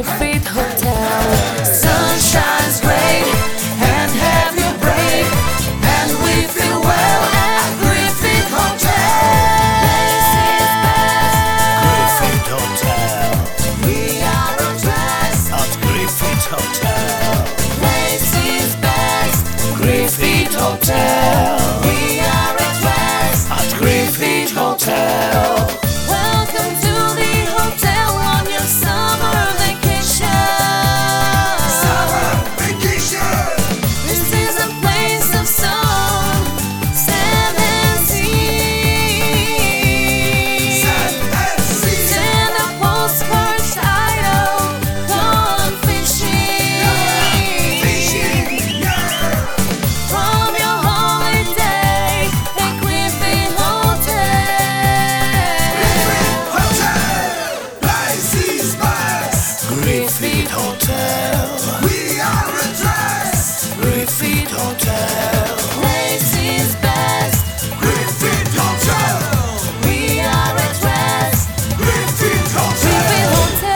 Griffith Hotel. Sunshine's great and have you brave, and we feel well at Griffith Hotel. Griffith Hotel. We are addressed At Griffith Hotel. Place is best. Griffith Hotel. We are addressed At Griffith Hotel. Welcome to the hotel on your summer vacation. Summer vacation. This is a place of sun, sand and sea. Sand and sea. Send a postcard title, gone fishing. Fishing. From your holiday at Griffith Hotel. Hotel. Price is best. Griffith Hotel. We are addressed. Griffith Hotel. Place is best. Griffith Hotel. We are addressed. Griffith Hotel. Griffith Hotel.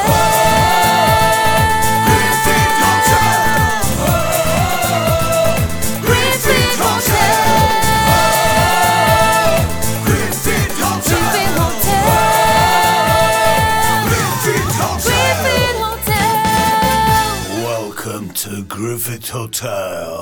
Griffith Hotel. Griffith Hotel. Griffith Hotel. Griffith Hotel. Griffith Hotel. Griffith Hotel. Welcome to Griffith Hotel.